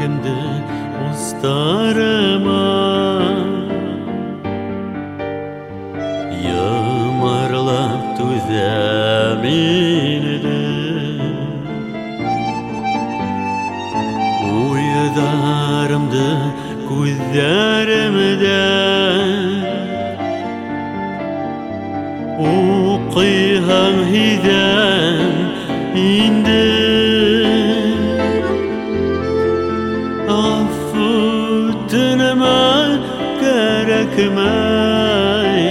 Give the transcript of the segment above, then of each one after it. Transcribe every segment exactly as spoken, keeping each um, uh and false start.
yüreğimde ustarıma yımarlap tüzemindim. Uyudarımdı gözlerimden, uqiyhan hiden indi. Affetme gerekmey,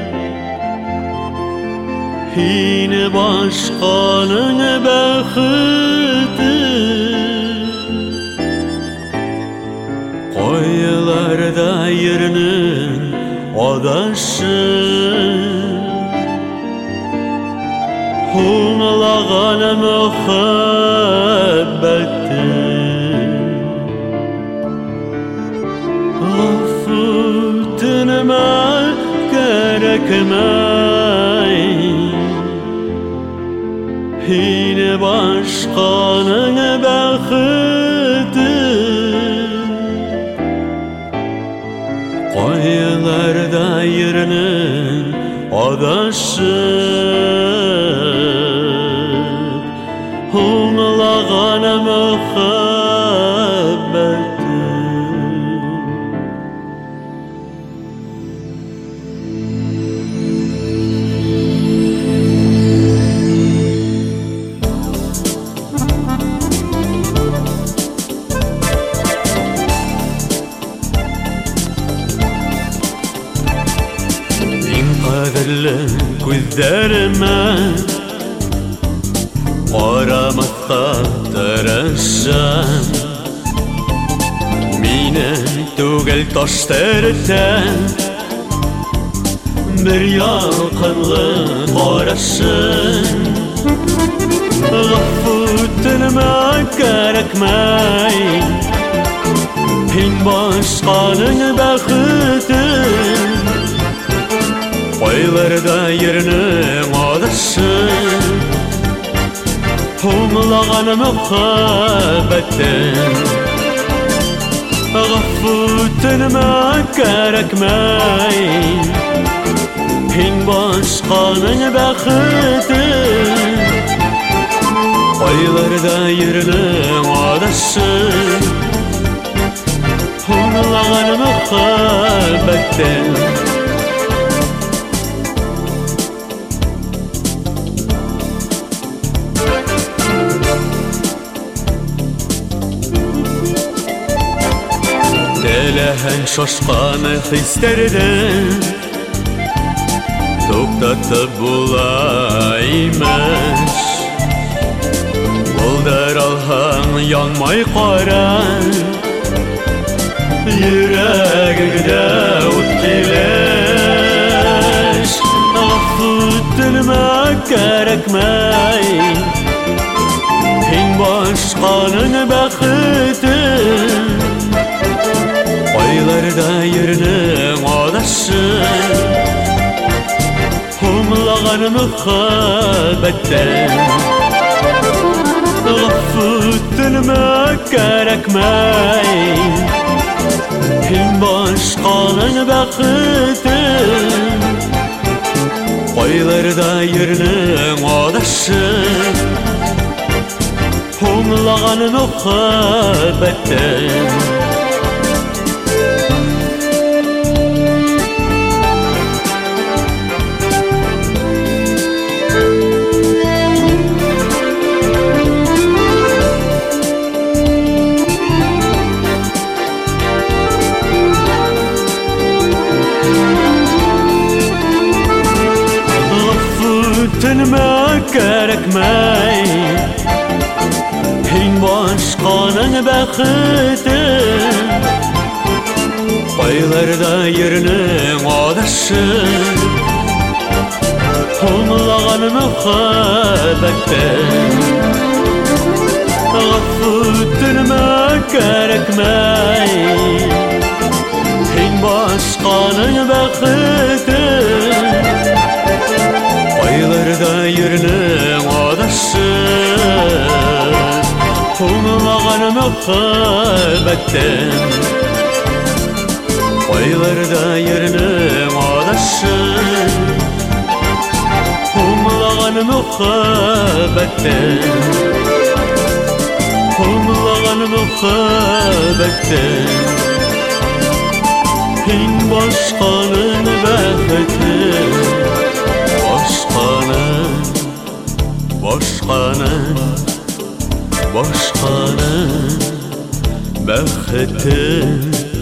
yine başkanın bəxti. Koylarda yerinin odaşı, hunlağan muhabbeti. Affetme gerekmey, yine başkanın bəxti. Koylarda yerinin odaşı, hunlağan muhabbeti. Gözlerime qaramakta tırışım, minen tugel taşlardan bir yakınlı qarasın. Affetme gerekmey, hin başkanın bəxti. Koylarda yerinin odaşı, hunlağan muhabbeti. Affetme gerekmey, hin başkanın bəxti. Koylarda yerinin odaşı, hunlağan muhabbeti. Delehen şaşkanı hislerden toktatıp bulaymış. Buldar alhan yanmay qaran, yüreğimde utkileş. Affetme gerekmey, hin başkanın bəxti. Koylarda yerinin odaşı, hunlağan muhabbeti. Affetme gerekmey, hin başkanın bəxti. Koylarda yerinin odaşı, hunlağan muhabbeti. Affetme gerekmey, hin başkanın bəxti. Koylarda yerinin odaşı, hunlağan muhabbeti. Affetme gerekmey, hin başkanın bəxti. Koylarda yerinin odaşı, Kumlağan muhabbetten Koylarda yerine adaşın Kumlağan muhabbetten Kumlağan muhabbetten Hin başkanın bəxti Başkanın Başkanın Başkanın bəxti